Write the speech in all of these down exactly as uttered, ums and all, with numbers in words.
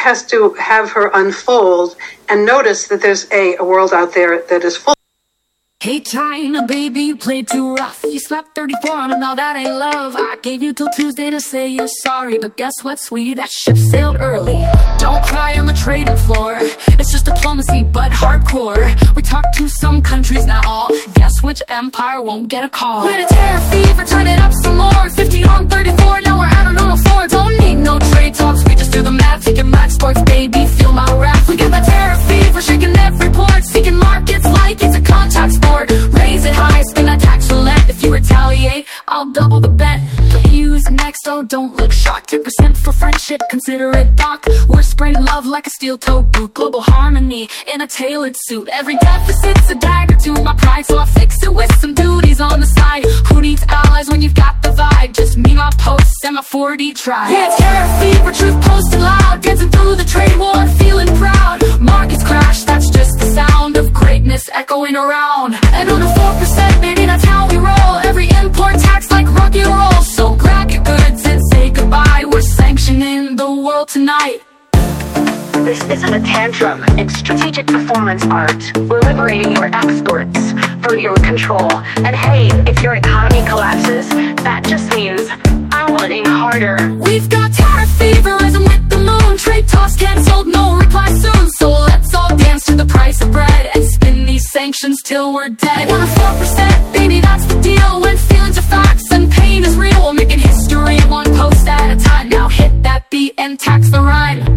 has to have her unfold and notice that there's a, a world out there that is full. Hey China, baby, you played too rough. You slapped thirty-four on him, now that ain't love. I gave you till Tuesday to say you're sorry, but guess what, sweetie, that ship sailed early. Don't cry on the trading floor, it's just diplomacy, but hardcore. We talk to some countries now, all guess which empire won't get a call. We're in a terror fever, turn it up some more. Fifteen on thirty-four, now we're out on four. Don't need no trade talks, we just do the math. Taking match sports, baby, feel my wrath. We got that terror fever, shaking every port. Seeking markets like it's a contact sport. Raise it high, spin that tax roulette. If you retaliate, I'll double the bet. Use next, oh don't look shocked. Ten percent for friendship, consider it doc. We're spraying love like a steel-toed boot. Global harmony in a tailored suit. Every deficit's a dagger to my pride, so I fix it with some duties on the side. Who needs allies when you've got the vibe? Just me, my posts, and my four D tribe. Yeah, it's terror fever, truth posted loud. Dancing through the trade war, feeling proud. Markets crash, that's just the sound of greatness echoing around. And on the four percent, baby, that's how we roll. Every import tax like rock and roll. So grab your goods and say goodbye. We're sanctioning the world tonight. This isn't a tantrum, it's strategic performance art. We're liberating your exports from your control. And hey, if your economy collapses, that just means I'm winning harder. We've got tariff fever rising with the moon. Trade talks cancelled, no reply soon. So let's all dance to the price of bread and spin these sanctions till we're dead. One or four percent, baby, that's the deal. When feelings are facts and pain is real, we're making history one post at a time. Now hit that beat and tax the rhyme.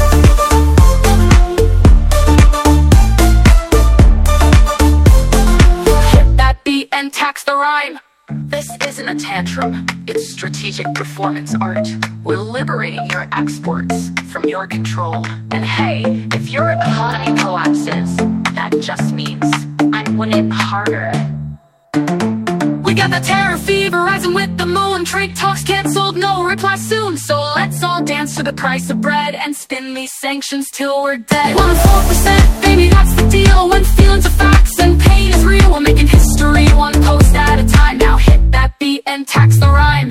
And tax the rhyme. This isn't a tantrum, it's strategic performance art. We're liberating your exports from your control. And hey, if your economy collapses, that just means I'm winning harder. We got the terror fever rising with the moon. Trade talks cancelled, no reply soon. So let's all dance to the price of bread and spin these sanctions till we're dead. One four percent, baby, that's the deal. When feelings are facts and pain is real, we're making history one post at a time. Now hit that beat and tax the rhyme.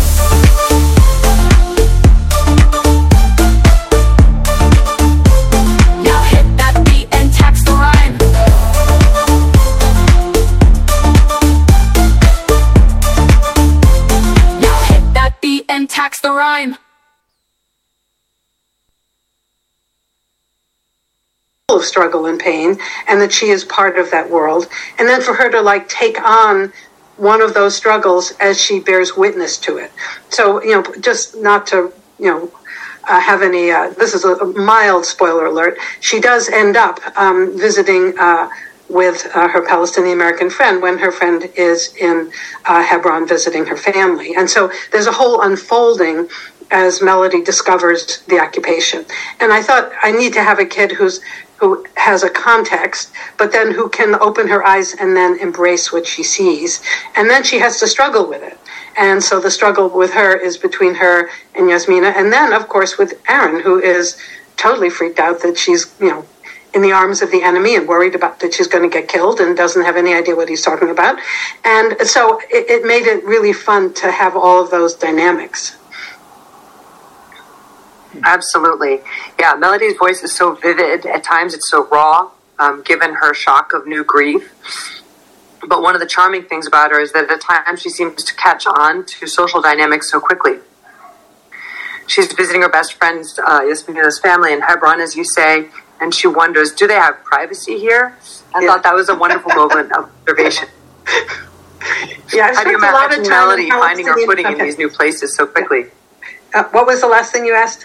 Now hit that beat and tax the rhyme. And tax the rhyme. Of struggle and pain, and that she is part of that world, and then for her to like take on one of those struggles as she bears witness to it. So, you know, just not to, you know, uh, have any, uh, this is a, a mild spoiler alert, she does end up um, visiting uh, with uh, her Palestinian-American friend when her friend is in uh, Hebron visiting her family. And so there's a whole unfolding as Melody discovers the occupation. And I thought I need to have a kid who's who has a context, but then who can open her eyes and then embrace what she sees. And then she has to struggle with it. And so the struggle with her is between her and Yasmina. And then, of course, with Aaron, who is totally freaked out that she's, you know, in the arms of the enemy and worried about that she's going to get killed and doesn't have any idea what he's talking about. And so it, it made it really fun to have all of those dynamics. Absolutely. Yeah, Melody's voice is so vivid. At times it's so raw, um, given her shock of new grief. But one of the charming things about her is that at times she seems to catch on to social dynamics so quickly. She's visiting her best friend's, uh, Yasmina's family in Hebron, as you say, and she wonders, do they have privacy here? I yeah. thought that was a wonderful moment of observation. Yeah, how do you imagine Melody finding her footing okay. in these new places so quickly? Uh, what was the last thing you asked?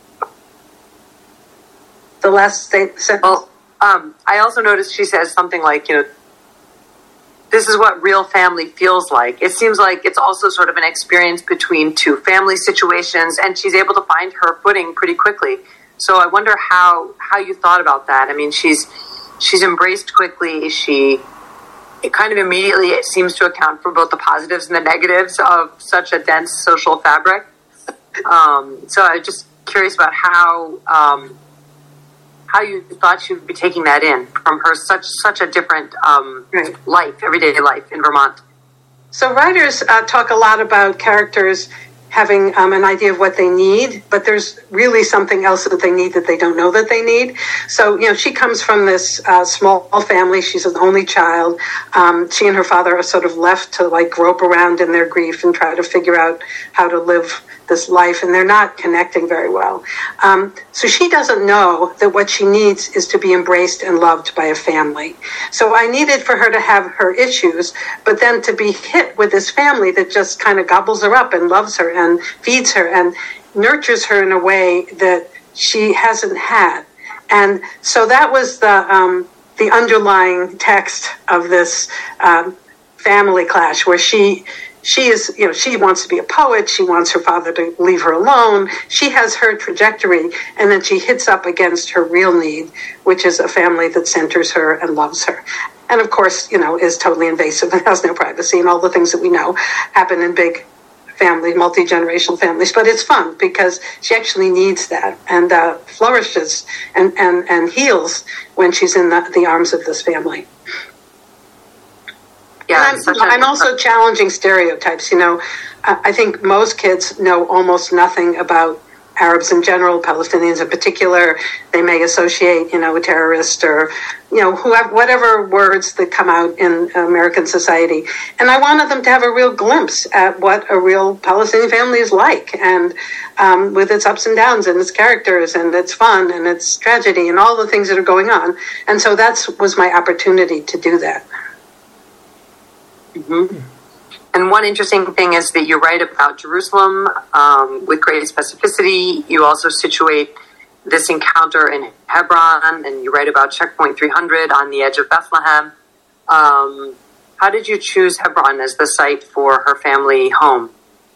The last sentence? Well, um, I also noticed she says something like, you know, this is what real family feels like. It seems like it's also sort of an experience between two family situations, and she's able to find her footing pretty quickly. So I wonder how, how you thought about that. I mean, she's she's embraced quickly. She it kind of immediately it seems to account for both the positives and the negatives of such a dense social fabric. Um, so I'm just curious about how um, how you thought she would be taking that in from her such such a different um, right. life, everyday life in Vermont. So writers uh, talk a lot about characters having um, an idea of what they need, but there's really something else that they need that they don't know that they need. So, you know, she comes from this uh, small family. She's an only child. Um, she and her father are sort of left to like grope around in their grief and try to figure out how to live this life, and they're not connecting very well. Um, so she doesn't know that what she needs is to be embraced and loved by a family. So I needed for her to have her issues, but then to be hit with this family that just kind of gobbles her up and loves her and feeds her and nurtures her in a way that she hasn't had. And so that was the um, the underlying text of this um, family clash, where she She is, you know, she wants to be a poet. She wants her father to leave her alone. She has her trajectory, and then she hits up against her real need, which is a family that centers her and loves her. And of course, you know, is totally invasive and has no privacy, and all the things that we know happen in big families, multi-generational families. But it's fun because she actually needs that and uh, flourishes and, and, and heals when she's in the, the arms of this family. Yeah, I'm, I'm also challenging stereotypes. You know, I think most kids know almost nothing about Arabs in general, Palestinians in particular. They may associate, you know, a terrorist or, you know, whoever, whatever words that come out in American society. And I wanted them to have a real glimpse at what a real Palestinian family is like, and um, with its ups and downs and its characters and its fun and its tragedy and all the things that are going on. And so that was my opportunity to do that. Mm-hmm. And one interesting thing is that you write about Jerusalem um, with great specificity. You also situate this encounter in Hebron, and you write about Checkpoint three hundred on the edge of Bethlehem. Um, how did you choose Hebron as the site for her family home?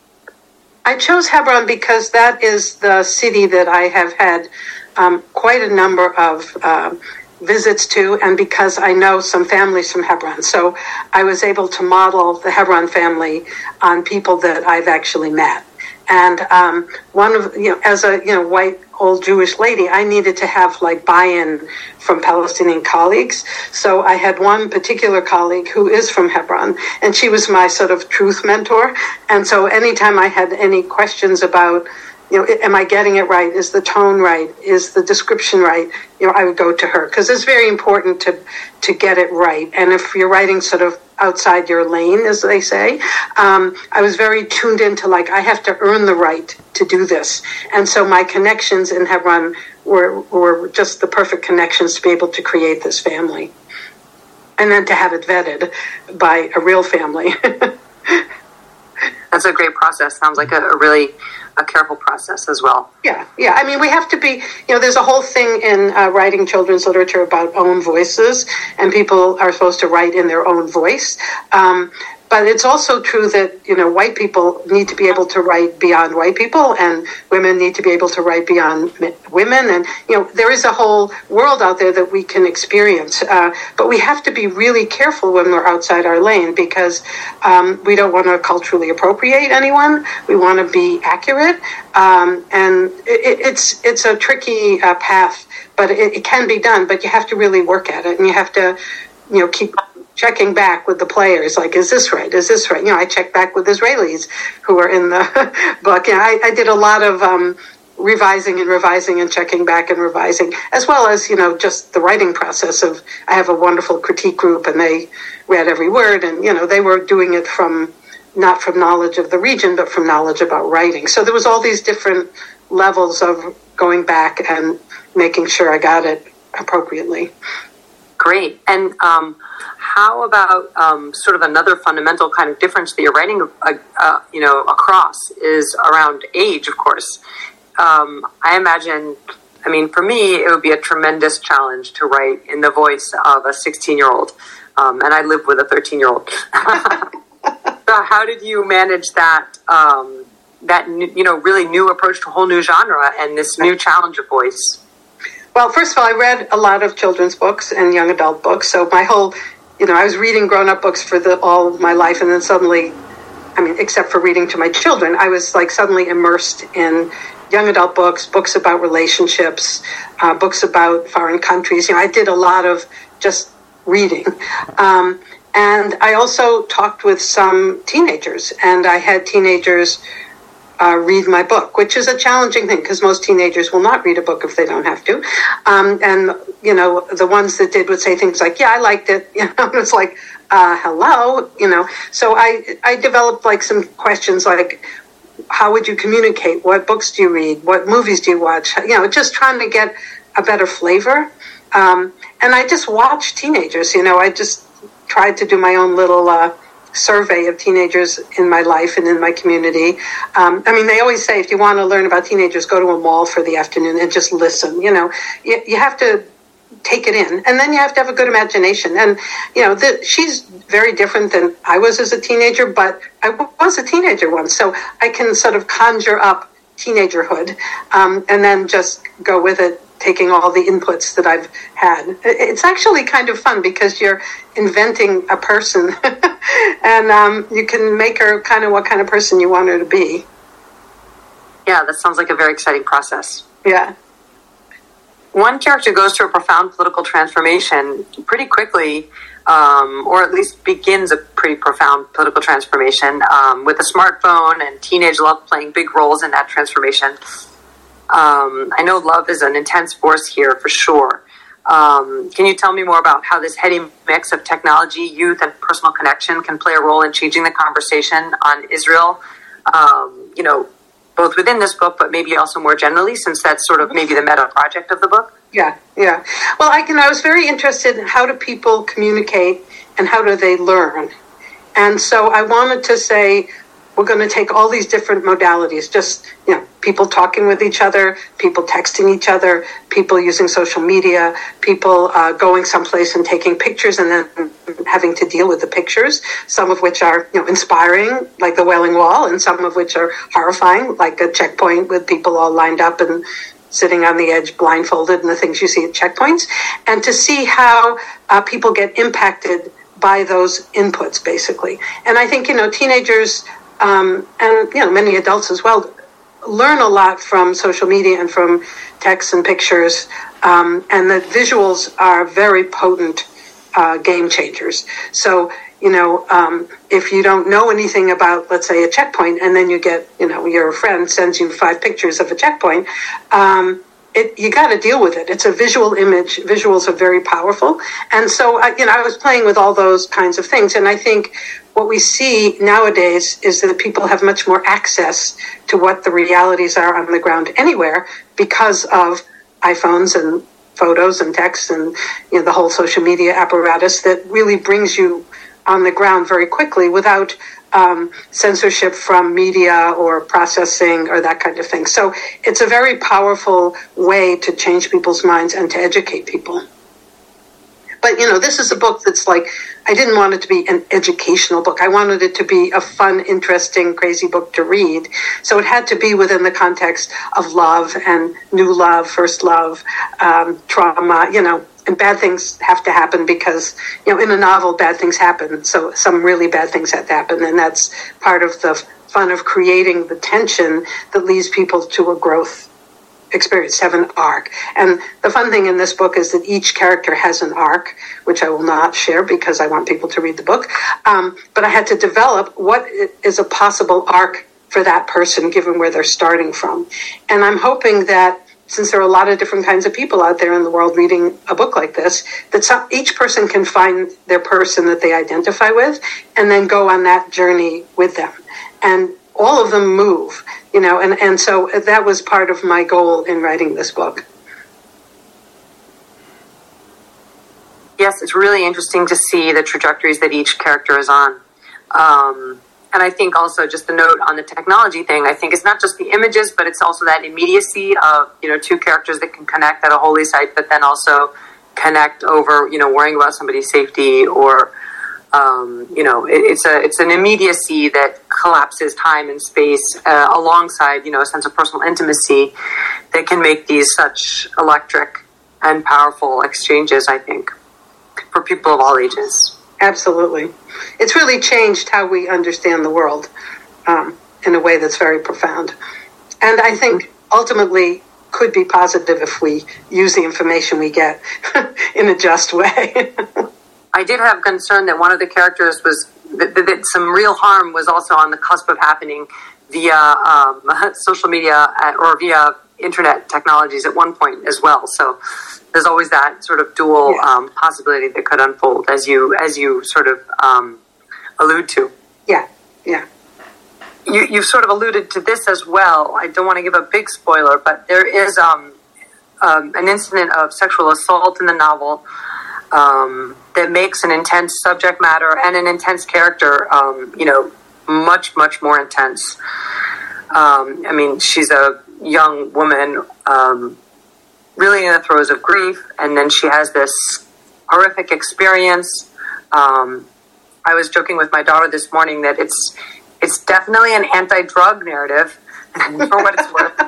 I chose Hebron because that is the city that I have had um, quite a number of uh, visits to, and because I know some families from Hebron. So I was able to model the Hebron family on people that I've actually met. And um, one of, you know, as a, you know, white old Jewish lady, I needed to have like buy-in from Palestinian colleagues. So I had one particular colleague who is from Hebron, and she was my sort of truth mentor. And so anytime I had any questions about, you know, am I getting it right? Is the tone right? Is the description right? You know, I would go to her because it's very important to to get it right. And if you're writing sort of outside your lane, as they say, um, I was very tuned into like, I have to earn the right to do this. And so my connections in Hebron were, were just the perfect connections to be able to create this family. And then to have it vetted by a real family. That's a great process. Sounds like a, a really a careful process as well. Yeah, yeah. I mean, we have to be, you know, there's a whole thing in uh, writing children's literature about own voices, and people are supposed to write in their own voice. Um, But it's also true that, you know, white people need to be able to write beyond white people, and women need to be able to write beyond women. And, you know, there is a whole world out there that we can experience. Uh, but we have to be really careful when we're outside our lane, because um, we don't want to culturally appropriate anyone. We want to be accurate. Um, and it, it's it's a tricky uh, path, but it, it can be done. But you have to really work at it, and you have to, you know, keep checking back with the players, like, is this right? Is this right? You know, I checked back with Israelis who were in the book. You know, I, I did a lot of um, revising and revising and checking back and revising, as well as, you know, just the writing process of, I have a wonderful critique group, and they read every word, and, you know, they were doing it from, not from knowledge of the region, but from knowledge about writing. So there was all these different levels of going back and making sure I got it appropriately. Great. And um, how about um, sort of another fundamental kind of difference that you're writing, uh, uh, you know, across is around age, of course. Um, I imagine, I mean, for me, it would be a tremendous challenge to write in the voice of a sixteen-year-old, um, and I live with a thirteen-year-old. So how did you manage that, um, that you know, really new approach to a whole new genre and this new challenge of voice? Well, first of all, I read a lot of children's books and young adult books. So my whole, you know, I was reading grown-up books for the, all of my life. And then suddenly, I mean, except for reading to my children, I was like suddenly immersed in young adult books, books about relationships, uh, books about foreign countries. You know, I did a lot of just reading. Um, and I also talked with some teenagers, and I had teenagers uh, read my book, which is a challenging thing because most teenagers will not read a book if they don't have to. Um, and, you know, the ones that did would say things like, yeah, I liked it. You know, it's like, uh, hello, you know. So I, I developed like some questions like, how would you communicate? What books do you read? What movies do you watch? You know, just trying to get a better flavor. Um, and I just watched teenagers, you know, I just tried to do my own little uh, survey of teenagers in my life and in my community. Um, I mean, they always say, if you want to learn about teenagers, go to a mall for the afternoon and just listen. You know, you, you have to take it in, and then you have to have a good imagination. And, you know, the, she's very different than I was as a teenager, but I was a teenager once, so I can sort of conjure up teenagerhood um, and then just go with it, taking all the inputs that I've had. It's actually kind of fun because you're inventing a person and um, you can make her kind of what kind of person you want her to be. Yeah, that sounds like a very exciting process. Yeah. One character goes through a profound political transformation pretty quickly, um, or at least begins a pretty profound political transformation um, with a smartphone, and teenage love playing big roles in that transformation. Um, I know love is an intense force here for sure. Um, can you tell me more about how this heady mix of technology, youth, and personal connection can play a role in changing the conversation on Israel? Um, you know, both within this book, but maybe also more generally, since that's sort of maybe the meta project of the book? Yeah, yeah. Well, I can. I was very interested in how do people communicate and how do they learn? And so I wanted to say, we're going to take all these different modalities, just, you know, people talking with each other, people texting each other, people using social media, people uh, going someplace and taking pictures and then having to deal with the pictures, some of which are, you know, inspiring, like the Wailing Wall, and some of which are horrifying, like a checkpoint with people all lined up and sitting on the edge blindfolded and the things you see at checkpoints, and to see how uh, people get impacted by those inputs, basically. And I think, you know, teenagers um, and, you know, many adults as well learn a lot from social media and from texts and pictures, um, and the visuals are very potent uh, game changers. So, you know, um, if you don't know anything about, let's say, a checkpoint, and then you get, you know, your friend sends you five pictures of a checkpoint, um, it, you got to deal with it. It's a visual image. Visuals are very powerful. And so, I, you know, I was playing with all those kinds of things. And I think what we see nowadays is that people have much more access to what the realities are on the ground anywhere because of iPhones and photos and texts and, you know, the whole social media apparatus that really brings you on the ground very quickly without um, censorship from media or processing or that kind of thing. So it's a very powerful way to change people's minds and to educate people. But, you know, this is a book that's like, I didn't want it to be an educational book. I wanted it to be a fun, interesting, crazy book to read. So it had to be within the context of love and new love, first love, um, trauma, you know, and bad things have to happen because, you know, in a novel, bad things happen. So some really bad things have to happen. And that's part of the fun of creating the tension that leads people to a growth experience, have an arc. And the fun thing in this book is that each character has an arc, which I will not share because I want people to read the book. Um, but I had to develop what is a possible arc for that person given where they're starting from. And I'm hoping that since there are a lot of different kinds of people out there in the world reading a book like this, that some, each person can find their person that they identify with and then go on that journey with them. And all of them move, you know, and, and so that was part of my goal in writing this book. Yes, it's really interesting to see the trajectories that each character is on. Um, and I think also just the note on the technology thing, I think it's not just the images, but it's also that immediacy of, you know, two characters that can connect at a holy site, but then also connect over, you know, worrying about somebody's safety or, um, you know, it, it's a it's an immediacy that collapses time and space uh, alongside, you know, a sense of personal intimacy that can make these such electric and powerful exchanges, I think, for people of all ages. Absolutely. It's really changed how we understand the world um, in a way that's very profound. And I think ultimately could be positive if we use the information we get in a just way. I did have concern that one of the characters was, that, that some real harm was also on the cusp of happening via um, social media or via internet technologies at one point as well. So there's always that sort of dual yeah. um, possibility that could unfold as you as you sort of um, allude to. Yeah, yeah. You, you've sort of alluded to this as well. I don't want to give a big spoiler, but there is um, um, an incident of sexual assault in the novel um, that makes an intense subject matter and an intense character, um, you know, much, much more intense. Um, I mean, she's a young woman, um, really in the throes of grief, and then she has this horrific experience. Um, I was joking with my daughter this morning that it's it's definitely an anti-drug narrative, for what it's worth.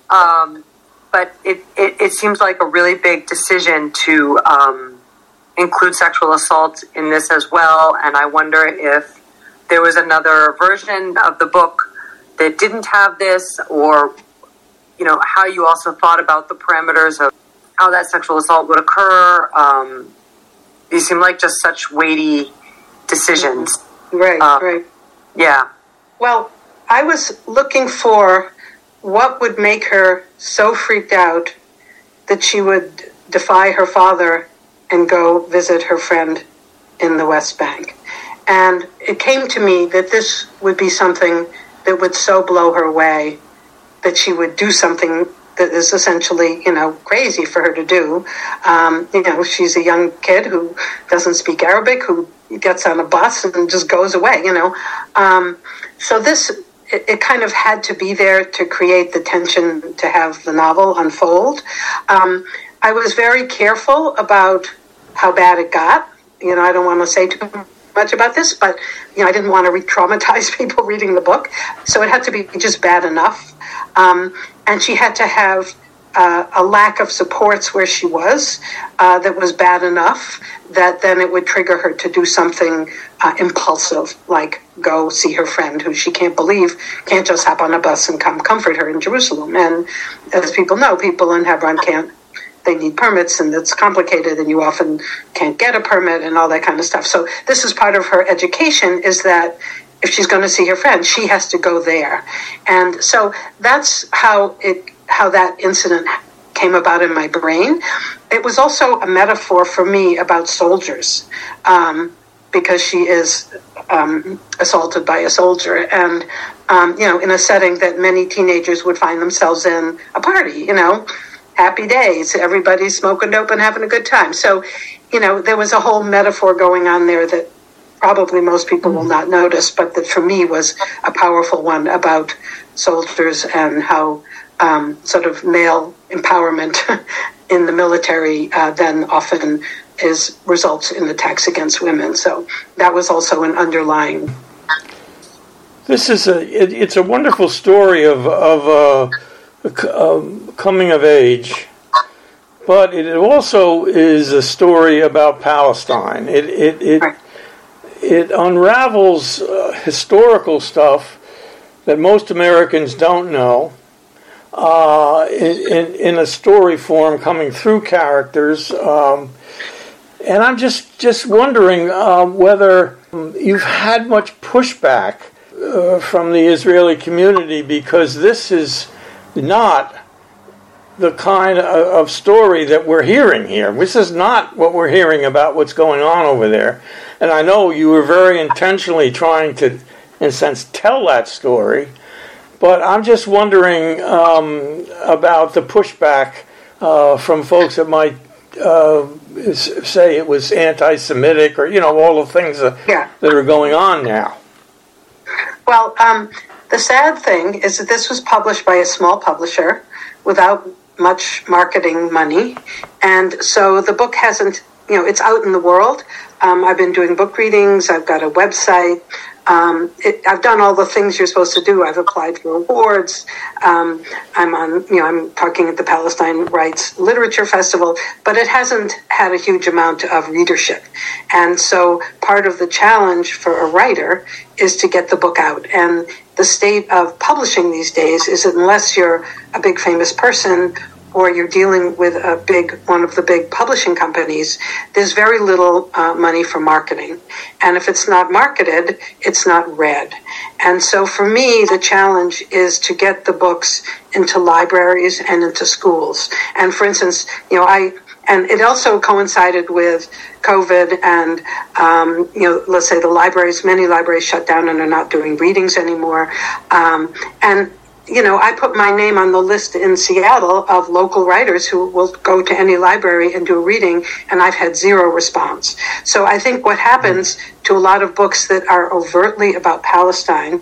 Um, but it, it, it seems like a really big decision to um, include sexual assault in this as well, and I wonder if there was another version of the book that didn't have this, or, you know, how you also thought about the parameters of how that sexual assault would occur. Um, these seem like just such weighty decisions. Right, uh, right. Yeah. Well, I was looking for what would make her so freaked out that she would defy her father and go visit her friend in the West Bank. And it came to me that this would be something that would so blow her away that she would do something that is essentially, you know, crazy for her to do. Um, you know, she's a young kid who doesn't speak Arabic, who gets on a bus and just goes away, you know. Um, so this, it, it kind of had to be there to create the tension to have the novel unfold. Um, I was very careful about how bad it got. You know, I don't want to say too much about this, but, you know, I didn't want to re-traumatize people reading the book. So it had to be just bad enough. Um, and she had to have uh, a lack of supports where she was uh, that was bad enough that then it would trigger her to do something uh, impulsive, like go see her friend who she can't believe can't just hop on a bus and come comfort her in Jerusalem. And as people know, people in Hebron can't. They need permits, and it's complicated, and you often can't get a permit and all that kind of stuff. So this is part of her education, is that if she's going to see her friend, she has to go there. And so that's how it, how that incident came about in my brain. It was also a metaphor for me about soldiers, um, because she is um, assaulted by a soldier, and um, you know, in a setting that many teenagers would find themselves in, a party, you know, happy days, everybody's smoking dope and having a good time. So, you know, there was a whole metaphor going on there that probably most people will not notice, but that for me was a powerful one about soldiers and how um, sort of male empowerment in the military uh, then often is results in attacks against women. So that was also an underlying. This is a it, it's a wonderful story of of uh, um, coming of age, but it also is a story about Palestine. It it it, right. it unravels uh, historical stuff that most Americans don't know uh, in, in in a story form, coming through characters. Um, and I'm just just wondering uh, whether you've had much pushback uh, from the Israeli community, because this is not the kind of story that we're hearing here. This is not what we're hearing about what's going on over there. And I know you were very intentionally trying to, in a sense, tell that story. But I'm just wondering um, about the pushback uh, from folks that might uh, say it was anti-Semitic, or, you know, all the things that, yeah. that are going on now. Well, um, the sad thing is that this was published by a small publisher without much marketing money. And so the book hasn't, you know, it's out in the world. Um, I've been doing book readings. I've got a website. Um, it, I've done all the things you're supposed to do. I've applied for awards. Um, I'm on, you know, I'm talking at the Palestine Rights Literature Festival, but it hasn't had a huge amount of readership. And so part of the challenge for a writer is to get the book out. And the state of publishing these days is that unless you're a big famous person or you're dealing with a big one of the big publishing companies, there's very little uh, money for marketing. And if it's not marketed, it's not read. And so for me, the challenge is to get the books into libraries and into schools. And for instance, you know, I and it also coincided with COVID and, um, you know, let's say the libraries, many libraries shut down and are not doing readings anymore. Um, and you know, I put my name on the list in Seattle of local writers who will go to any library and do a reading, and I've had zero response. So I think what happens to a lot of books that are overtly about Palestine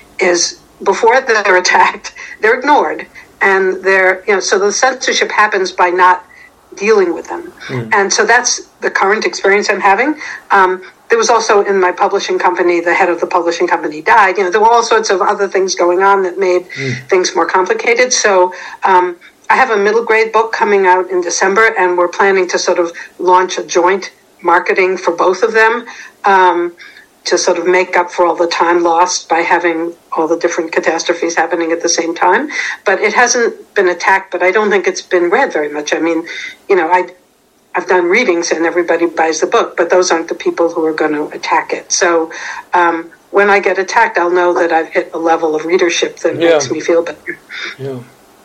is before they're attacked, they're ignored. And they're, you know, so the censorship happens by not dealing with them. Mm. And so that's the current experience I'm having. Um, There was also in my publishing company, the head of the publishing company died. You know, there were all sorts of other things going on that made mm. things more complicated. So um, I have a middle grade book coming out in December, and we're planning to sort of launch a joint marketing for both of them um, to sort of make up for all the time lost by having all the different catastrophes happening at the same time. But it hasn't been attacked, but I don't think it's been read very much. I mean, you know, I... I've done readings and everybody buys the book, but those aren't the people who are going to attack it. So um, when I get attacked, I'll know that I've hit a level of readership that yeah. makes me feel better. Yeah.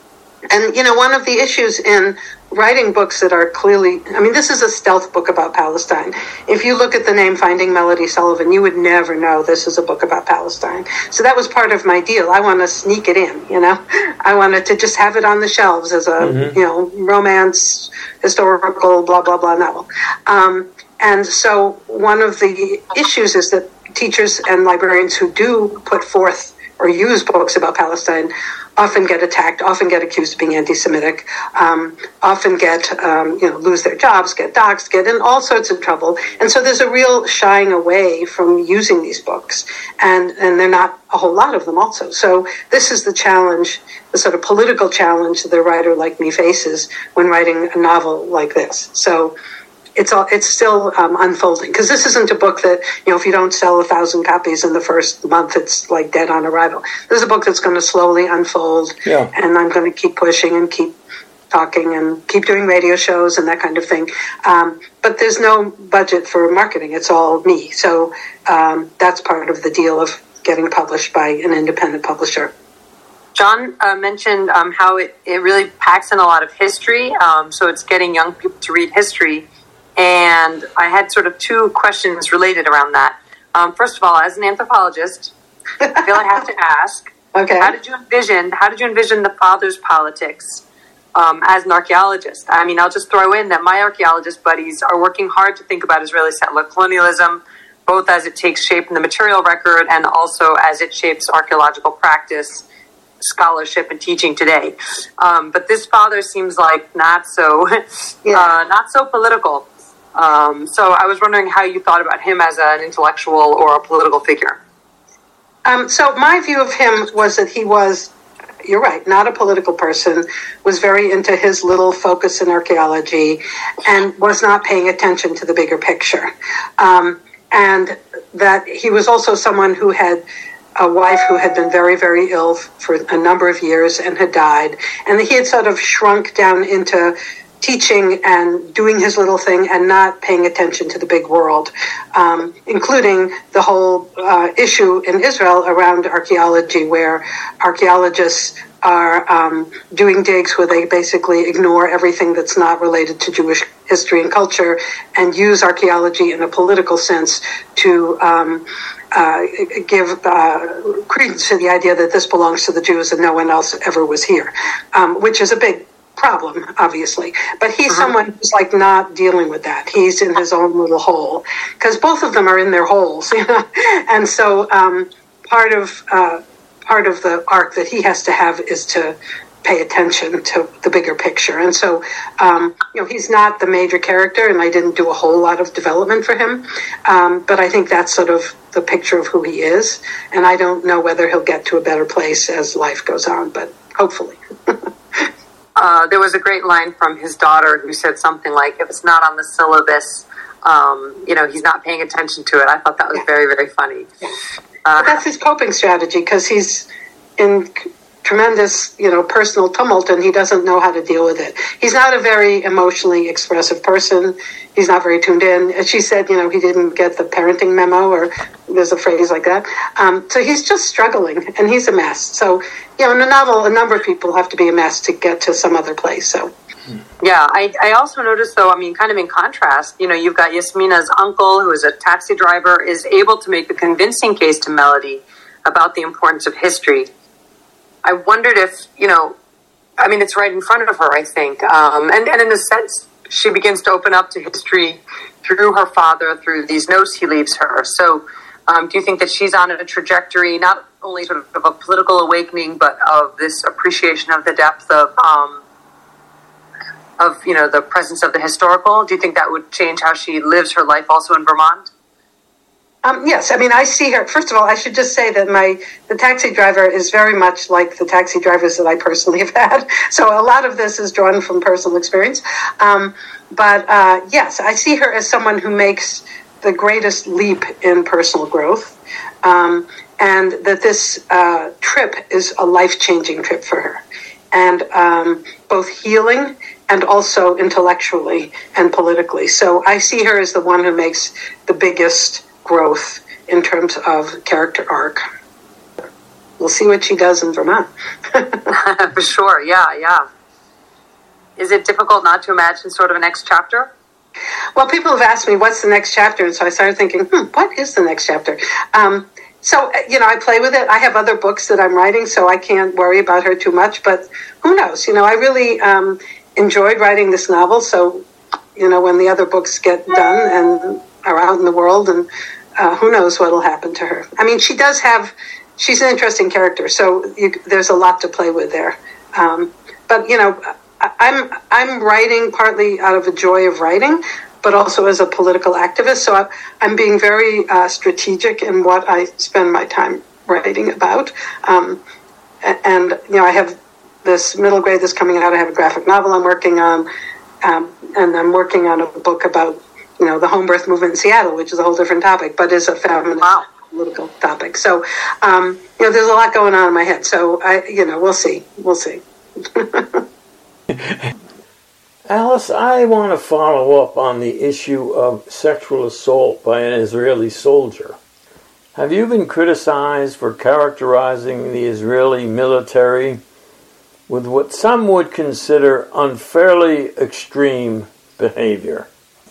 And, you know, one of the issues in writing books that are clearly, I mean, this is a stealth book about Palestine. If you look at the name Finding Melody Sullivan, you would never know this is a book about Palestine. So that was part of my deal. I want to sneak it in, you know. I wanted to just have it on the shelves as a, mm-hmm. you know, romance, historical, blah, blah, blah novel. Um, and so one of the issues is that teachers and librarians who do put forth or use books about Palestine often get attacked, often get accused of being anti-Semitic, um, often get, um, you know, lose their jobs, get doxxed, get in all sorts of trouble. And so there's a real shying away from using these books. And, and they're not a whole lot of them also. So this is the challenge, the sort of political challenge that a writer like me faces when writing a novel like this. So it's all, it's still um, unfolding, because this isn't a book that, you know, if you don't sell a thousand copies in the first month, it's like dead on arrival. This is a book that's going to slowly unfold, yeah. and I'm going to keep pushing and keep talking and keep doing radio shows and that kind of thing. Um, but there's no budget for marketing. It's all me. So um, that's part of the deal of getting published by an independent publisher. John uh, mentioned um, how it, it really packs in a lot of history. Um, so it's getting young people to read history. And I had sort of two questions related around that. Um, first of all, as an anthropologist, I feel I have to ask, okay. how did you envision, how did you envision the father's politics um, as an archaeologist? I mean, I'll just throw in that my archaeologist buddies are working hard to think about Israeli settler colonialism, both as it takes shape in the material record and also as it shapes archaeological practice, scholarship, and teaching today. Um, but this father seems like not so, yeah. uh, not so political. Um, so I was wondering how you thought about him as an intellectual or a political figure. Um, so my view of him was that he was, you're right, not a political person, was very into his little focus in archaeology and was not paying attention to the bigger picture. Um, and that he was also someone who had a wife who had been very, very ill for a number of years and had died. And he had sort of shrunk down into teaching and doing his little thing and not paying attention to the big world, um, including the whole uh, issue in Israel around archaeology, where archaeologists are um, doing digs where they basically ignore everything that's not related to Jewish history and culture and use archaeology in a political sense to um, uh, give uh, credence to the idea that this belongs to the Jews and no one else ever was here, um, which is a big problem, obviously. But he's uh-huh. someone who's like not dealing with that. He's in his own little hole, because both of them are in their holes, you know. And so um, part of uh, part of the arc that he has to have is to pay attention to the bigger picture. And so, um, you know, he's not the major character, and I didn't do a whole lot of development for him. Um, but I think that's sort of the picture of who he is. And I don't know whether he'll get to a better place as life goes on, but hopefully. Uh, there was a great line from his daughter who said something like, if it's not on the syllabus, um, you know, he's not paying attention to it. I thought that was yeah. very, very funny. Yeah. Uh, but that's his coping strategy, because he's in tremendous, you know, personal tumult, and he doesn't know how to deal with it. He's not a very emotionally expressive person. He's not very tuned in. And she said, you know, he didn't get the parenting memo, or there's a phrase like that. Um, so he's just struggling, and he's a mess. So, you know, in a novel, a number of people have to be a mess to get to some other place. So. Yeah, I, I also noticed, though, I mean, kind of in contrast, you know, you've got Yasmina's uncle, who is a taxi driver, is able to make a convincing case to Melody about the importance of history. I wondered if, you know, I mean, it's right in front of her, I think. Um, and, and in a sense, she begins to open up to history through her father, through these notes he leaves her. So um, do you think that she's on a trajectory, not only sort of a political awakening, but of this appreciation of the depth of, um, of, you know, the presence of the historical? Do you think that would change how she lives her life also in Vermont? Um, yes, I mean, I see her. First of all, I should just say that my the taxi driver is very much like the taxi drivers that I personally have had. So a lot of this is drawn from personal experience. Um, but uh, yes, I see her as someone who makes the greatest leap in personal growth, um, and that this uh, trip is a life-changing trip for her, and um, both healing and also intellectually and politically. So I see her as the one who makes the biggest growth in terms of character arc. We'll see what she does in Vermont. For sure, yeah, yeah. Is it difficult not to imagine sort of a next chapter? Well, people have asked me, what's the next chapter? And so I started thinking, hmm, what is the next chapter? Um, so, you know, I play with it. I have other books that I'm writing, so I can't worry about her too much. But who knows? You know, I really um, enjoyed writing this novel. So, you know, when the other books get done and are out in the world, and uh, who knows what will happen to her. I mean, she does have, she's an interesting character, so you, there's a lot to play with there. Um, but, you know, I, I'm I'm writing partly out of a joy of writing, but also as a political activist, so I, I'm being very uh, strategic in what I spend my time writing about. Um, and, you know, I have this middle grade that's coming out. I have a graphic novel I'm working on, um, and I'm working on a book about, you know, the home birth movement in Seattle, which is a whole different topic, but is a feminist wow. political topic. So, um, you know, there's a lot going on in my head. So, I, you know, we'll see. We'll see. Alice, I want to follow up on the issue of sexual assault by an Israeli soldier. Have you been criticized for characterizing the Israeli military with what some would consider unfairly extreme behavior?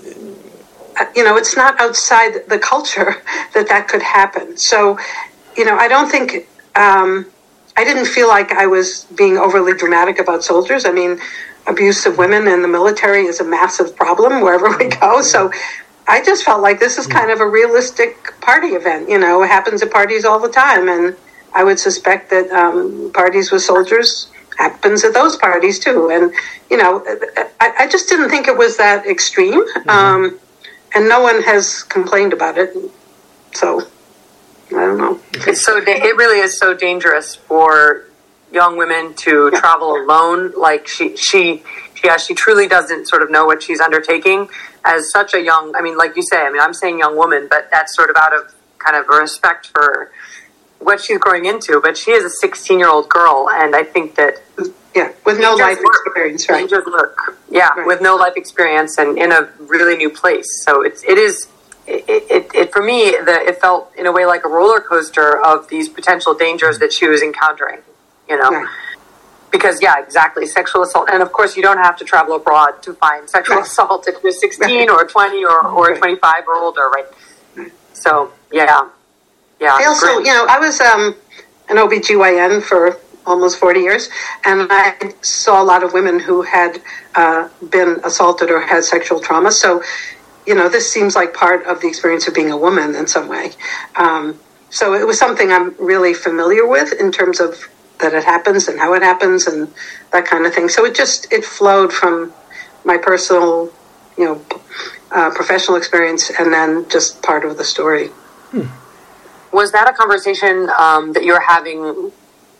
You know, it's not outside the culture that that could happen. So, you know, I don't think, um, I didn't feel like I was being overly dramatic about soldiers. I mean, abuse of women in the military is a massive problem wherever we go. So I just felt like this is kind of a realistic party event. You know, it happens at parties all the time. And I would suspect that um, parties with soldiers happens at those parties too. And, you know, I, I just didn't think it was that extreme. Mm-hmm. Um, and no one has complained about it. So, I don't know. It's so, da- it really is so dangerous for young women to yeah. travel alone. Like she, she, yeah, she truly doesn't sort of know what she's undertaking as such a young, I mean, like you say, I mean, I'm saying young woman, but that's sort of out of kind of respect for what she's growing into. But she is a sixteen year old girl. And I think that, yeah, with no life experience, right? Dangers lurk. Yeah, right. With no life experience and in a really new place. So it's, it is, it, it, it for me, the, it felt in a way like a roller coaster of these potential dangers that she was encountering, you know? Right. Because, yeah, exactly, sexual assault. And, of course, you don't have to travel abroad to find sexual right. assault if you're sixteen right. or twenty or, or right. twenty-five or older, right? right? So, yeah. Yeah. I also, great. you know, I was um, an O B G Y N for almost forty years, and I saw a lot of women who had uh, been assaulted or had sexual trauma. So, you know, this seems like part of the experience of being a woman in some way. Um, so it was something I'm really familiar with in terms of that it happens and how it happens and that kind of thing. So it just, it flowed from my personal, you know, uh, professional experience and then just part of the story. Hmm. Was that a conversation um, that you were having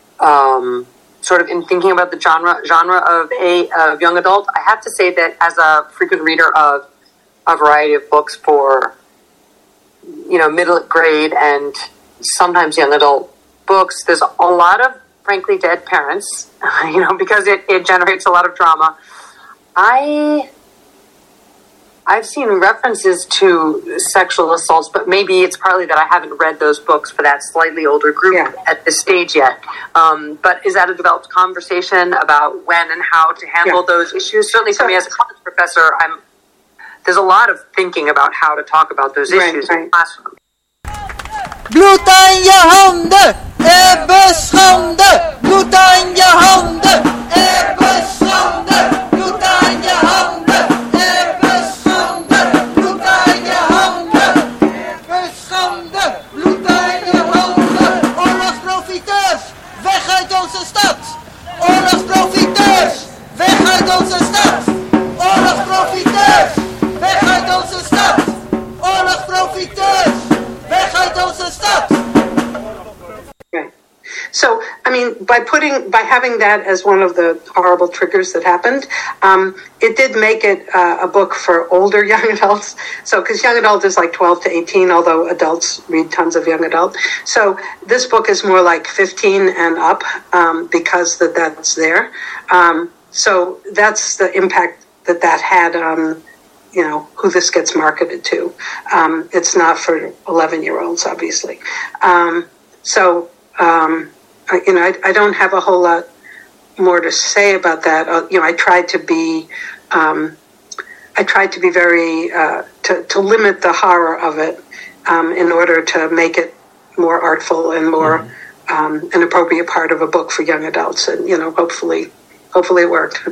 um, sort of in thinking about the genre genre of a of young adult? I have to say that as a frequent reader of a variety of books for, you know, middle grade and sometimes young adult books, there's a lot of frankly dead parents, you know, because it, it generates a lot of drama. I, I've seen references to sexual assaults, but maybe it's partly that I haven't read those books for that slightly older group Yeah. at this stage yet. Um, but is that a developed conversation about when and how to handle Yeah. those issues? Certainly for So- me as a college professor, I'm there's a lot of thinking about how to talk about those Right, issues in right. the classroom. Blotta in je handen, Ebbe schande. Blotta in je handen, Ebbe schande. Blotta in je handen, Ebbe schande. Blotta in je handen, Ebbe schande. Blotta in je handen. Oorlogsprofiteurs, weg uit onze stad. Oorlogsprofiteurs, weg uit onze stad. Oorlogsprofiteurs, weg uit onze stad. Oorlogsprofiteurs, weg uit onze stad. Right. So, I mean, by putting, by having that as one of the horrible triggers that happened, um, it did make it uh, a book for older young adults. So, because young adult is like twelve to eighteen, although adults read tons of young adult. So, this book is more like fifteen and up um, because that that's there. Um, so, that's the impact that that had on, you know, who this gets marketed to. Um, it's not for eleven-year-olds, obviously. Um, so, um, I, you know, I, I don't have a whole lot more to say about that. Uh, you know, I tried to be, um, I tried to be very, uh, to, to limit the horror of it um, in order to make it more artful and more mm-hmm. um, an appropriate part of a book for young adults. And, you know, hopefully, hopefully it worked.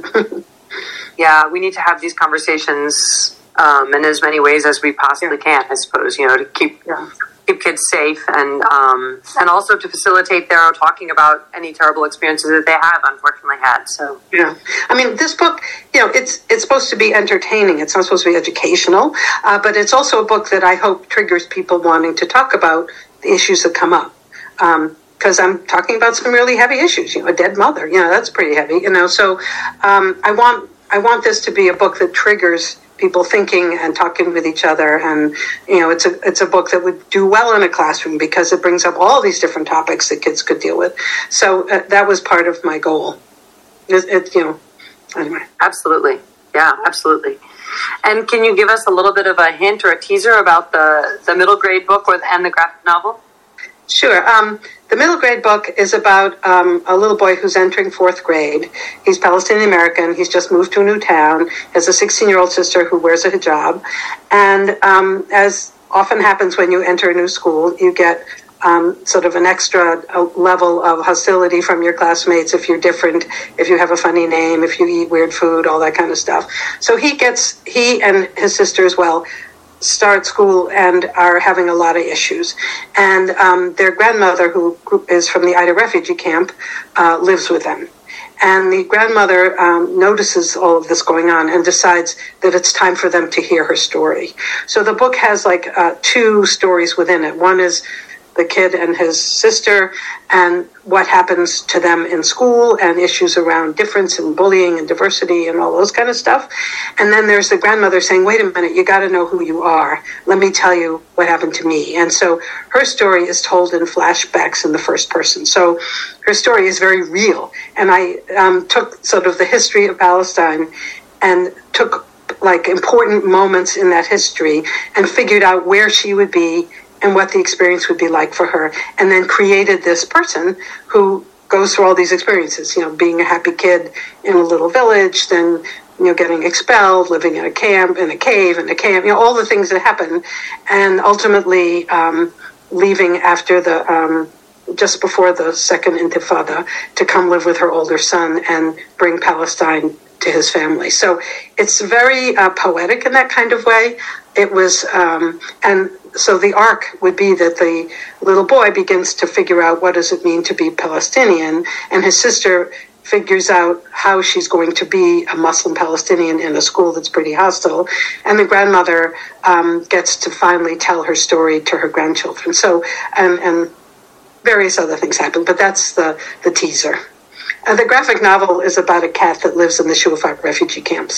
Yeah, we need to have these conversations um, in as many ways as we possibly Yeah. can, I suppose, you know, to keep Yeah. keep kids safe and um, and also to facilitate their talking about any terrible experiences that they have unfortunately had. So Yeah, I mean, this book, you know, it's it's supposed to be entertaining. It's not supposed to be educational, uh, but it's also a book that I hope triggers people wanting to talk about the issues that come up. Because I'm talking about some really heavy issues, you know, a dead mother, you know, that's pretty heavy, you know. So um, I want I want this to be a book that triggers people thinking and talking with each other, and you know, it's a it's a book that would do well in a classroom because it brings up all these different topics that kids could deal with. So uh, that was part of my goal. It, it you know, anyway. absolutely, yeah, absolutely. And can you give us a little bit of a hint or a teaser about the the middle grade book or and the graphic novel? Sure. Um, the middle grade book is about um, a little boy who's entering fourth grade. He's Palestinian American. He's just moved to a new town. Has a sixteen-year-old sister who wears a hijab. And um, as often happens when you enter a new school, you get um, sort of an extra uh, level of hostility from your classmates if you're different, if you have a funny name, if you eat weird food, all that kind of stuff. So he gets, he and his sister as well, start school and are having a lot of issues. And um, their grandmother, who is from the Ida refugee camp, uh, lives with them. And the grandmother um, notices all of this going on and decides that it's time for them to hear her story. So the book has like uh, two stories within it. One is the kid and his sister and what happens to them in school and issues around difference and bullying and diversity and all those kind of stuff. And then there's the grandmother saying, wait a minute, you got to know who you are. Let me tell you what happened to me. And so her story is told in flashbacks in the first person. So her story is very real. And I um, took sort of the history of Palestine and took like important moments in that history and figured out where she would be and what the experience would be like for her, and then created this person who goes through all these experiences, you know, being a happy kid in a little village, then, you know, getting expelled, living in a camp, in a cave, in a camp, you know, all the things that happen, and ultimately um, leaving after the, um, just before the second Intifada to come live with her older son and bring Palestine to his family. So it's very uh, poetic in that kind of way. It was, um, and so the arc would be that the little boy begins to figure out what does it mean to be Palestinian, and his sister figures out how she's going to be a Muslim Palestinian in a school that's pretty hostile, and the grandmother um, gets to finally tell her story to her grandchildren. So, and, and various other things happen, but that's the, the teaser. Uh, the graphic novel is about a cat that lives in the Shuafat refugee camp, so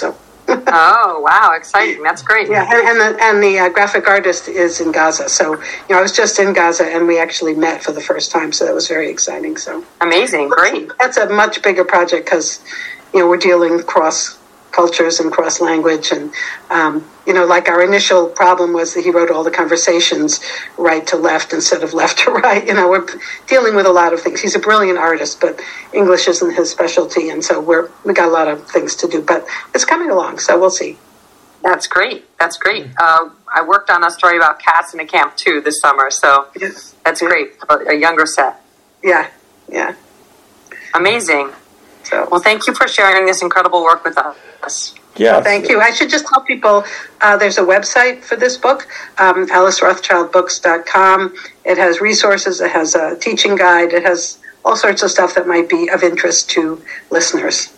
Oh, wow, exciting. That's great. Yeah, and, and the, and the uh, graphic artist is in Gaza. So, you know, I was just in Gaza and we actually met for the first time. So that was very exciting. So amazing. Great. That's a much bigger project because, you know, we're dealing cross cultures and cross language. And, um, you know, like our initial problem was that he wrote all the conversations right to left instead of left to right. You know, we're dealing with a lot of things. He's a brilliant artist, but English isn't his specialty. And so we're, we got a lot of things to do, but it's coming along. So we'll see. That's great. That's great. Uh, I worked on a story about cats in a camp too this summer. So yes. That's great. A, a younger set. Yeah. Yeah. Amazing. So, well, thank you for sharing this incredible work with us. Yeah. Well, thank you. I should just tell people uh, there's a website for this book, um, alice rothschild books dot com. It has resources. It has a teaching guide. It has all sorts of stuff that might be of interest to listeners.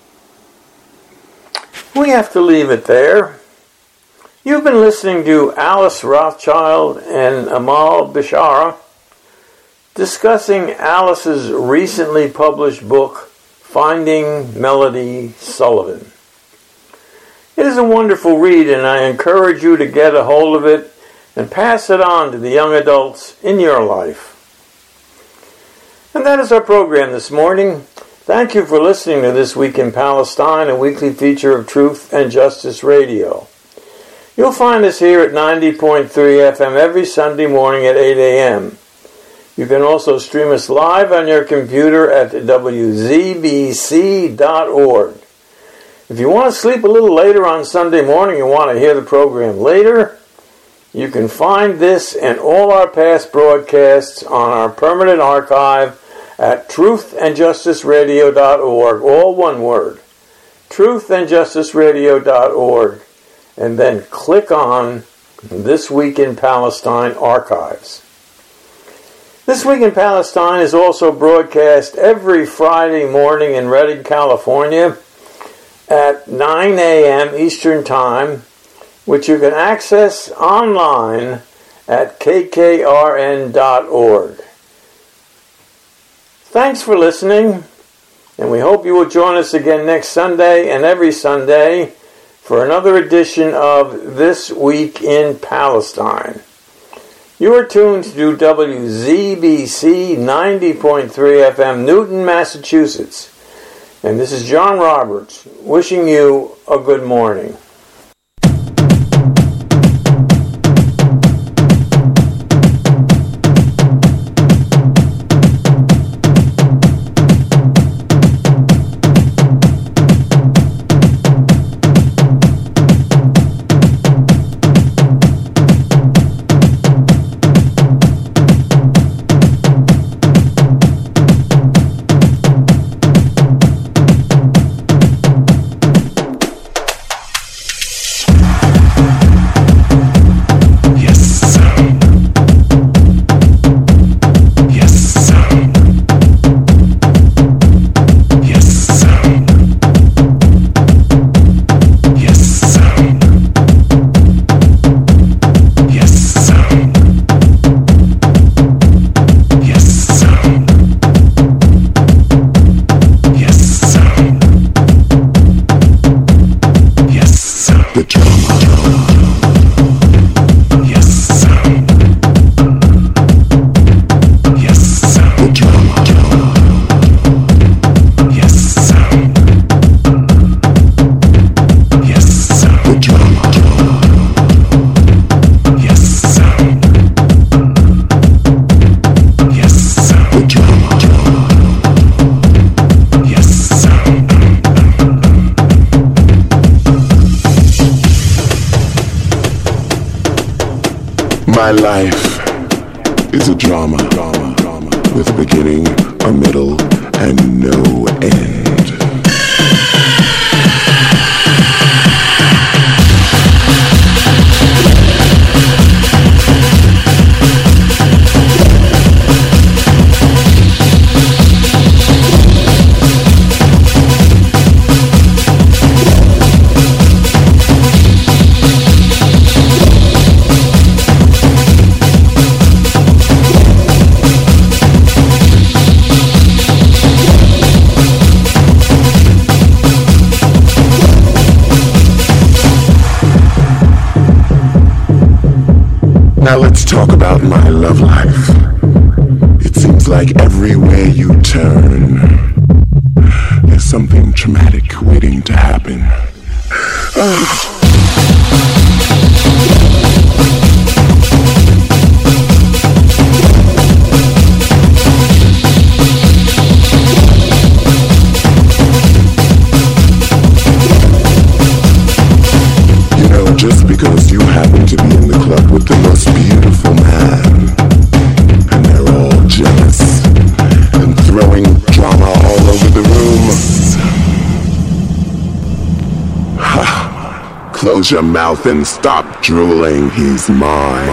We have to leave it there. You've been listening to Alice Rothschild and Amal Bishara discussing Alice's recently published book, Finding Melody Sullivan. It is a wonderful read, and I encourage you to get a hold of it and pass it on to the young adults in your life. And that is our program this morning. Thank you for listening to This Week in Palestine, a weekly feature of Truth and Justice Radio. You'll find us here at ninety point three F M every Sunday morning at eight a.m. You can also stream us live on your computer at w z b c dot org. If you want to sleep a little later on Sunday morning and want to hear the program later, you can find this and all our past broadcasts on our permanent archive at truth and justice radio dot org, all one word, truth and justice radio dot org, and then click on This Week in Palestine Archives. This Week in Palestine is also broadcast every Friday morning in Redding, California at nine a.m. Eastern Time, which you can access online at k k r n dot org. Thanks for listening, and we hope you will join us again next Sunday and every Sunday for another edition of This Week in Palestine. You are tuned to W Z B C ninety point three F M, Newton, Massachusetts. And this is John Roberts, wishing you a good morning. My life is a drama with a beginning, a middle, and no end. Now let's talk about my love life. It seems like everywhere you turn, there's something traumatic waiting to happen. Oh. Just because you happen to be in the club with the most beautiful man, and they're all jealous and throwing drama all over the room. Ha! Close your mouth and stop drooling. He's mine.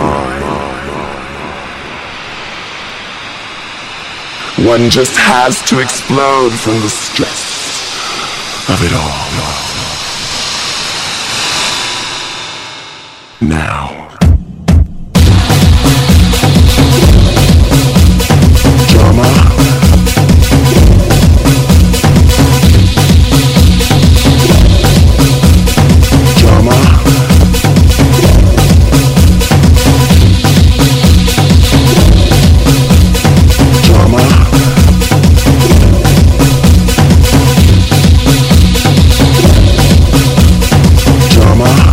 One just has to explode from the stress of it all. Now. Drama. Drama. Drama. Drama.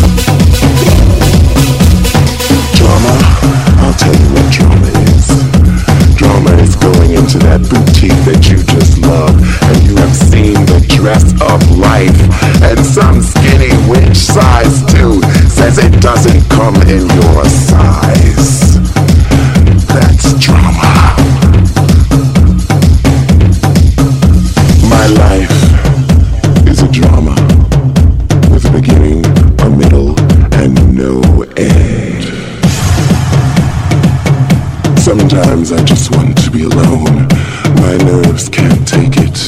Into that boutique that you just love, and you have seen the dress up life, and some skinny witch size too says it doesn't come in your size. That's drama. My life is a drama with a beginning, a middle, and no end. Sometimes I just want to be alone. My nerves can't take it.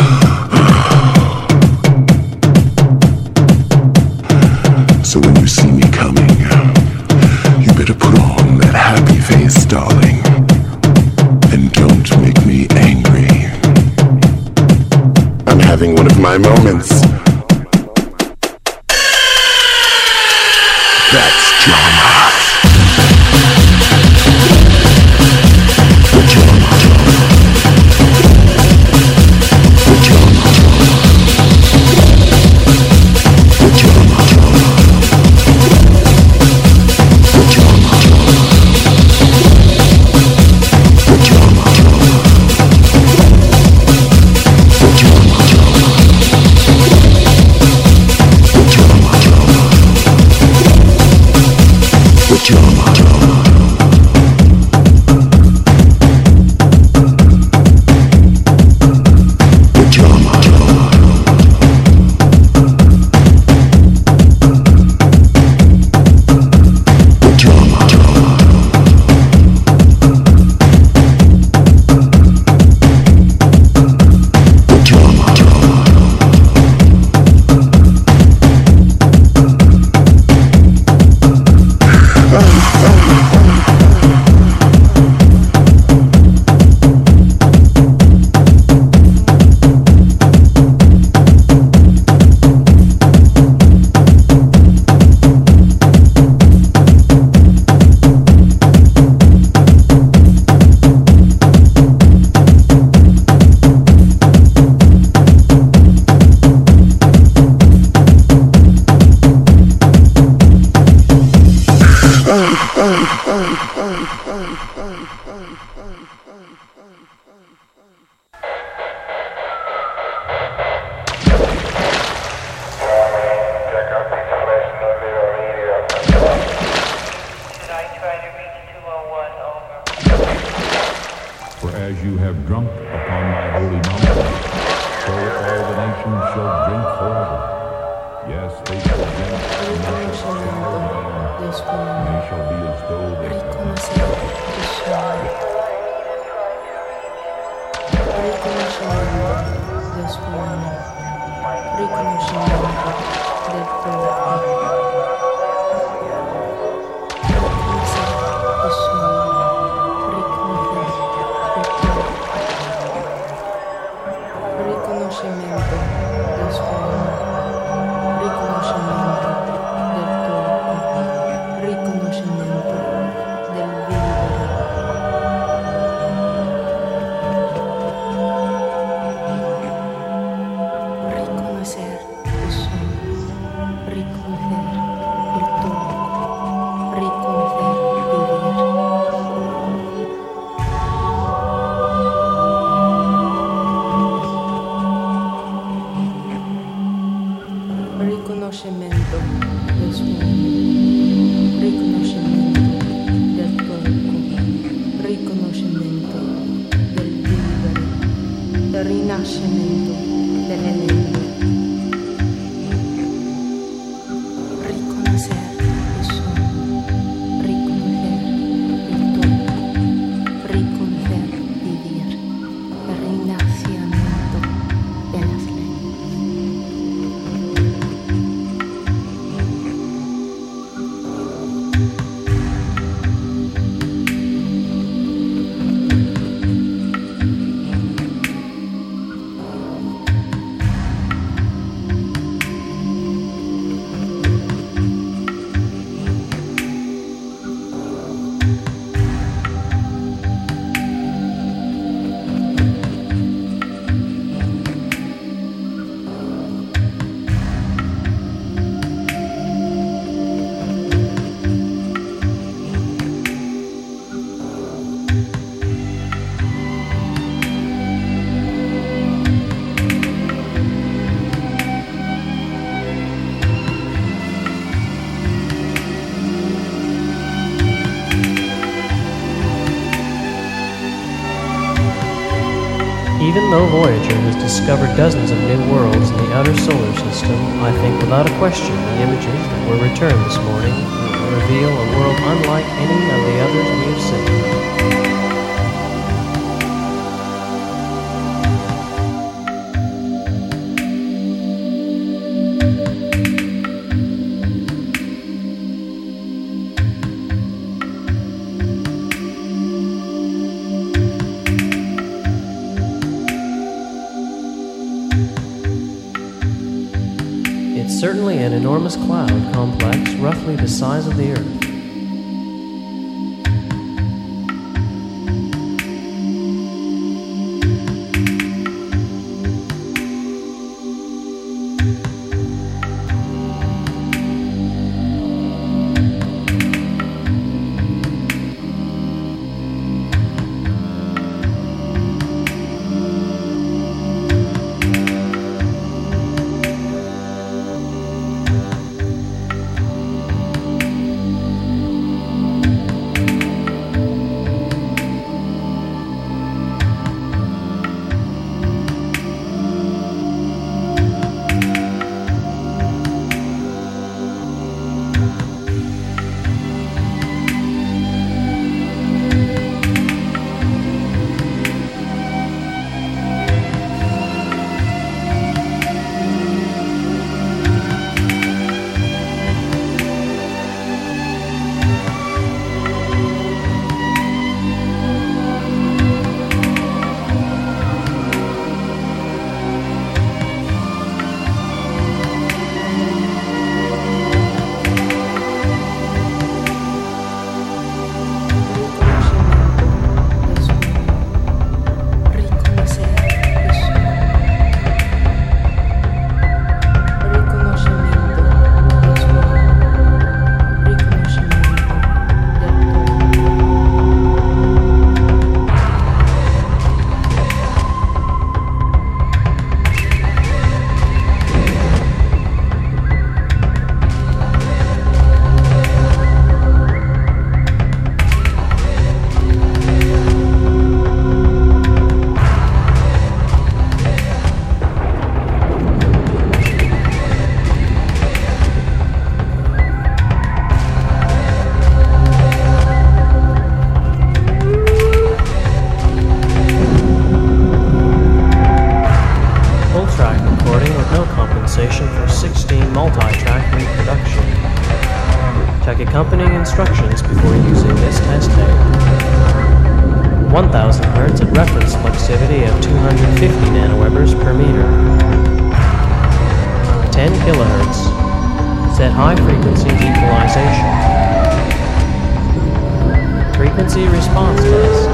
So when you see me coming, you better put on that happy face, darling. And don't make me angry. I'm having one of my moments. That's drama. Riconoscimento del tuo riconoscimento Even though Voyager has discovered dozens of new worlds in the outer solar system, I think without a question the images that were returned this morning reveal a world unlike any of the others we have seen. Certainly an enormous cloud complex, roughly the size of the Earth. Check accompanying instructions before using this test tape. one thousand hertz at reference fluxivity of two hundred fifty nanowebers per meter. ten kilohertz. Set high frequency equalization. Frequency response test.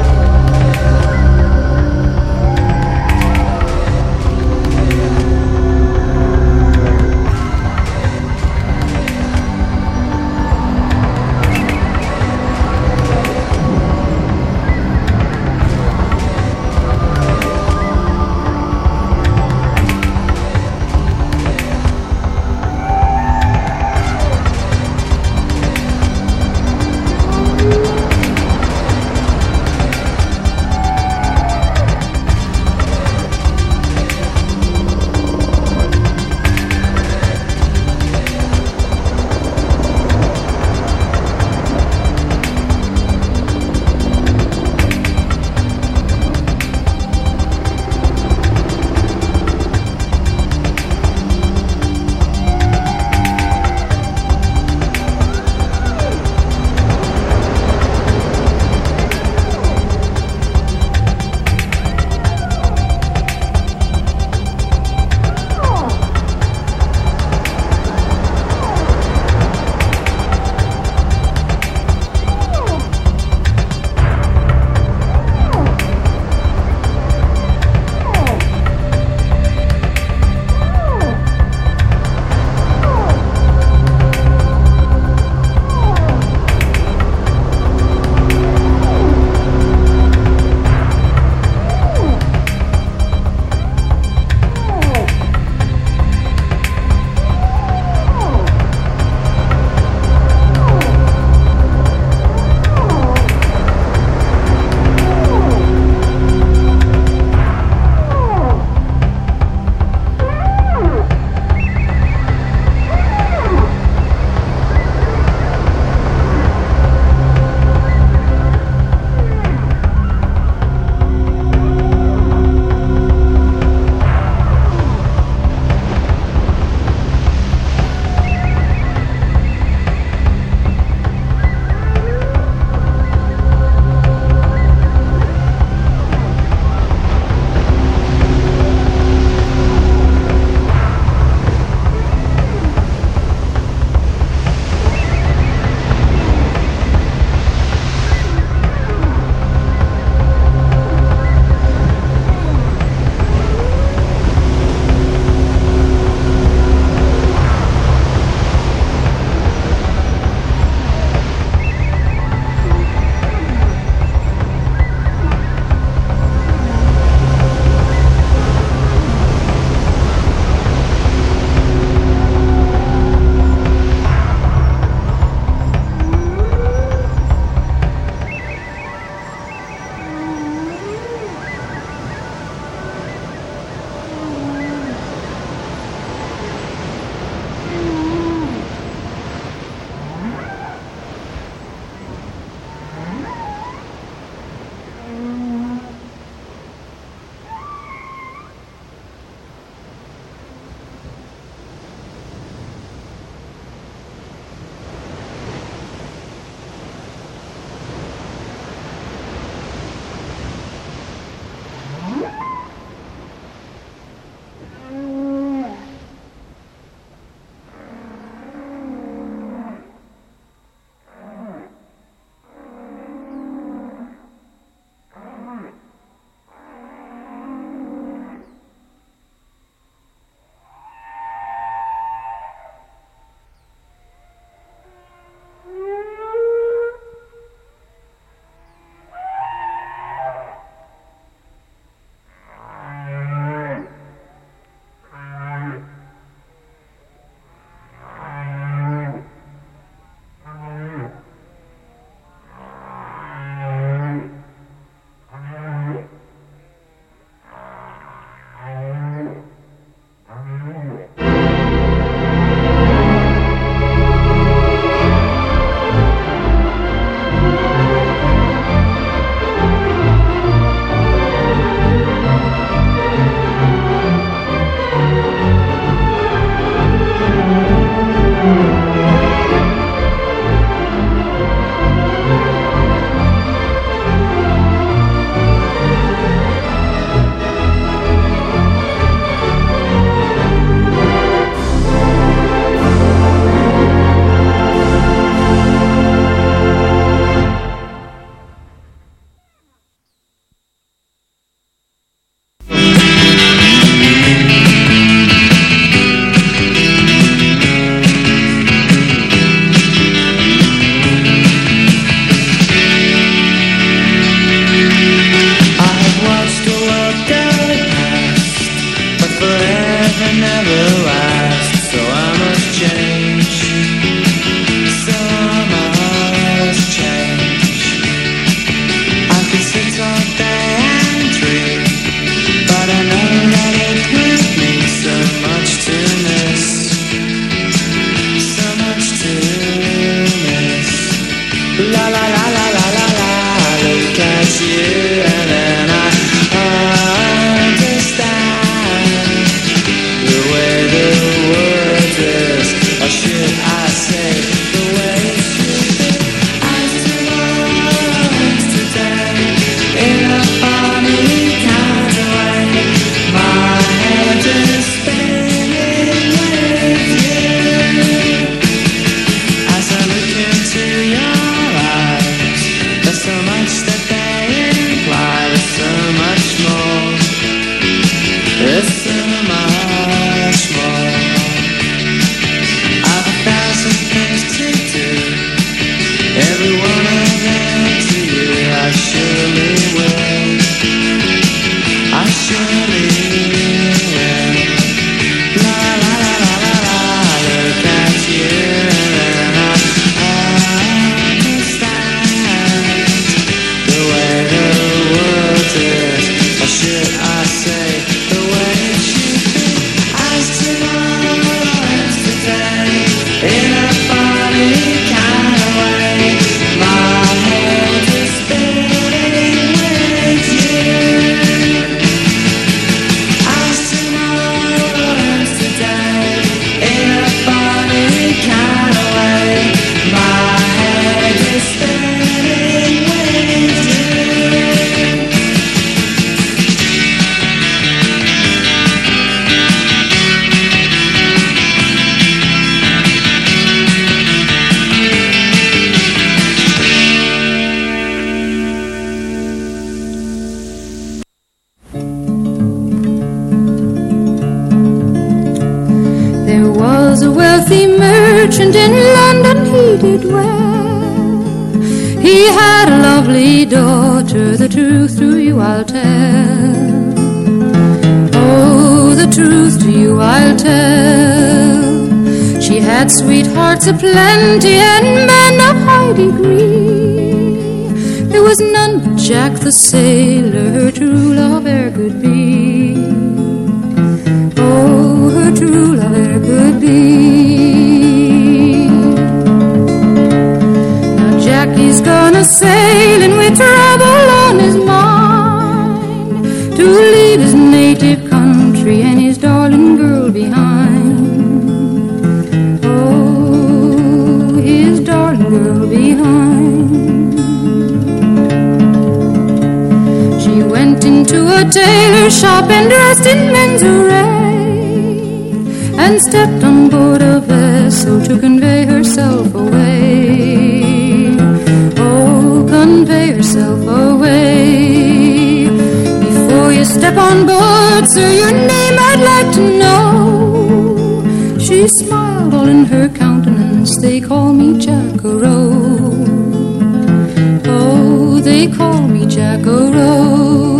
every one of them to you. I surely will. I surely will. La la la la la la. Look at you and I understand the way the world is, or should I say the way it should be. As tomorrow ends today in a funny kind of way, my head is spinning with you. As tomorrow ends today in a funny kind of way, my head is spinning with you. There was a wealthy merchant in London, he did well. He had a lovely daughter, the truth to you I'll tell. Oh, the truth to you I'll tell. She had sweethearts aplenty and men of high degree. There was none but Jack the sailor, her true love e'er could be. Oh, her true love e'er could be. Now Jackie's gone a-sailing with trouble on his mind, to leave his native country and his darling girl behind. Oh, his darling girl behind. She went into a tailor shop and dressed in men's array, and stepped on board a vessel to convey herself away. Oh, convey herself away. Before you step on board, sir, your name I'd like to know. She smiled all in her countenance, they call me Jack-a-Roe. Oh, they call me Jack-a-Roe.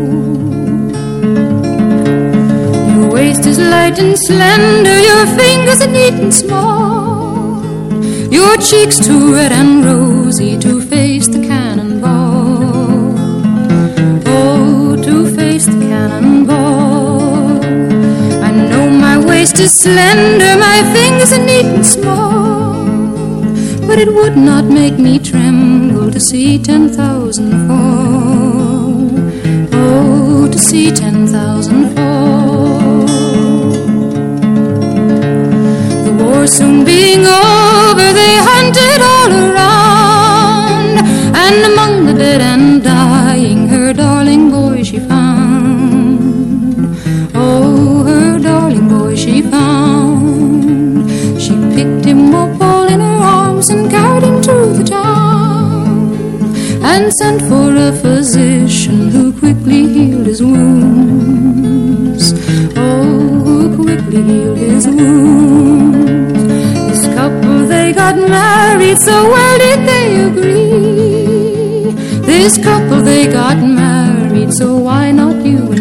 Your waist is light and slender, your fingers are neat and small, your cheeks too red and rosy to face the cannonball. Oh, to face the cannonball. I know my waist is slender, my fingers are neat and small, but it would not make me tremble to see ten thousand fall. Oh, to see ten thousand fall. The war soon being over, they hunted all around, and among the dead and dying, her darling boy she found. Oh, her darling boy she found. She picked him up all in her arms and carried him to the town, and sent for a physician who quickly healed his wounds. Oh, who quickly healed his wounds. This couple, they got married, so well did they agree. This couple, they got married, so why not you and